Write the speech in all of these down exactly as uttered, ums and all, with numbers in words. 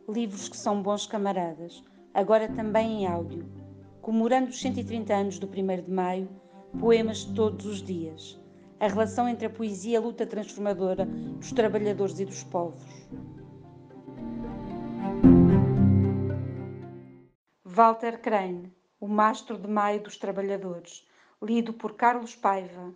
livros que são bons camaradas, agora também em áudio, comemorando os cento e trinta anos do primeiro de maio, poemas de todos os dias, a relação entre a poesia e a luta transformadora dos trabalhadores e dos povos. Walter Crane, O Mastro de Maio dos Trabalhadores, lido por Carlos Paiva.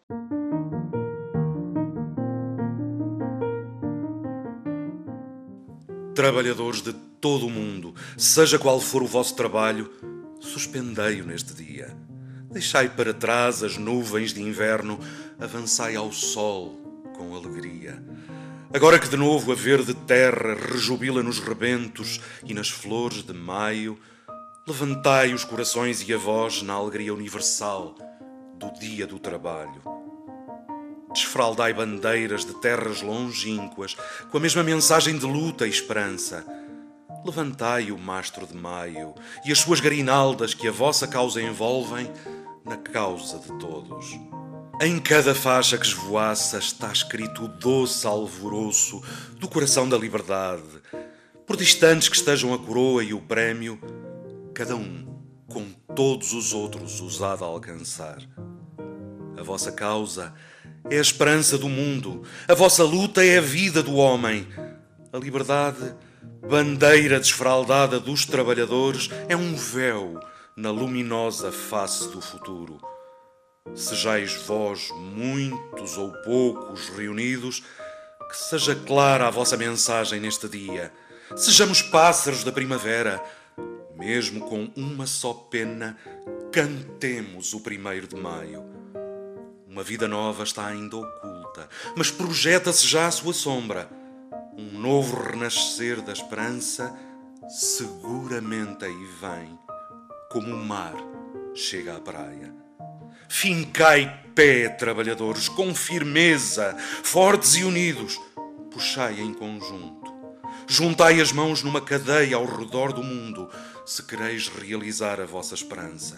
Trabalhadores de todo o mundo, seja qual for o vosso trabalho, suspendei-o neste dia. Deixai para trás as nuvens de inverno, avançai ao sol com alegria. Agora que de novo a verde terra rejubila nos rebentos e nas flores de maio, levantai os corações e a voz na alegria universal do dia do trabalho. Desfraldai bandeiras de terras longínquas com a mesma mensagem de luta e esperança. Levantai o mastro de maio e as suas garinaldas que a vossa causa envolvem na causa de todos. Em cada faixa que esvoaça está escrito o doce alvoroço do coração da liberdade. Por distantes que estejam a coroa e o prémio, cada um, com todos os outros, os há de alcançar. A vossa causa é a esperança do mundo, a vossa luta é a vida do homem. A liberdade, bandeira desfraldada dos trabalhadores, é um véu na luminosa face do futuro. Sejais vós muitos ou poucos reunidos, que seja clara a vossa mensagem neste dia. Sejamos pássaros da primavera, mesmo com uma só pena, cantemos o primeiro de maio. Uma vida nova está ainda oculta, mas projeta-se já a sua sombra. Um novo renascer da esperança seguramente aí vem, como o mar chega à praia. Fincai pé, trabalhadores, com firmeza, fortes e unidos. Puxai em conjunto. Juntai as mãos numa cadeia ao redor do mundo, se quereis realizar a vossa esperança.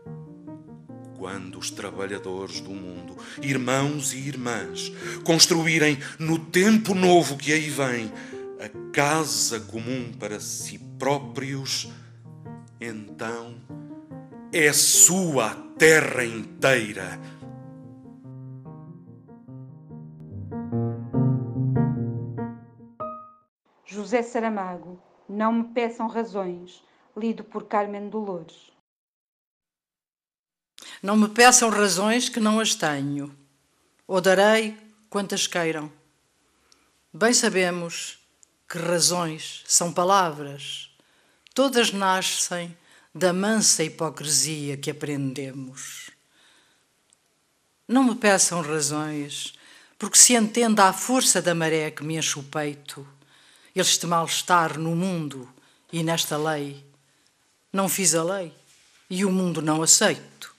Quando os trabalhadores do mundo, irmãos e irmãs, construírem no tempo novo que aí vem a casa comum para si próprios, então é sua a terra inteira. José Saramago, Não me peçam razões, lido por Carmen Dolores. Não me peçam razões que não as tenho, ou darei quantas queiram. Bem sabemos que razões são palavras, todas nascem da mansa hipocrisia que aprendemos. Não me peçam razões, porque se entenda a força da maré que me enche o peito, este mal-estar no mundo e nesta lei. Não fiz a lei e o mundo não aceito.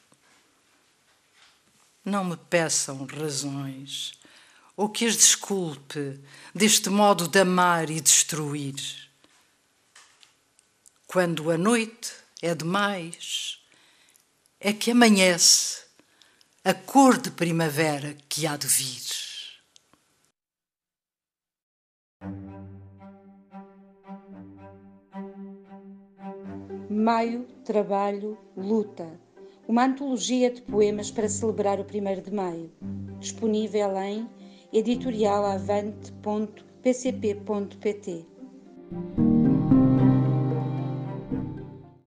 Não me peçam razões, ou que as desculpe deste modo de amar e destruir. Quando a noite é demais, é que amanhece a cor de primavera que há de vir. Maio, Trabalho, Luta. Uma antologia de poemas para celebrar o primeiro de maio. Disponível em editorial avante ponto p c p ponto p t.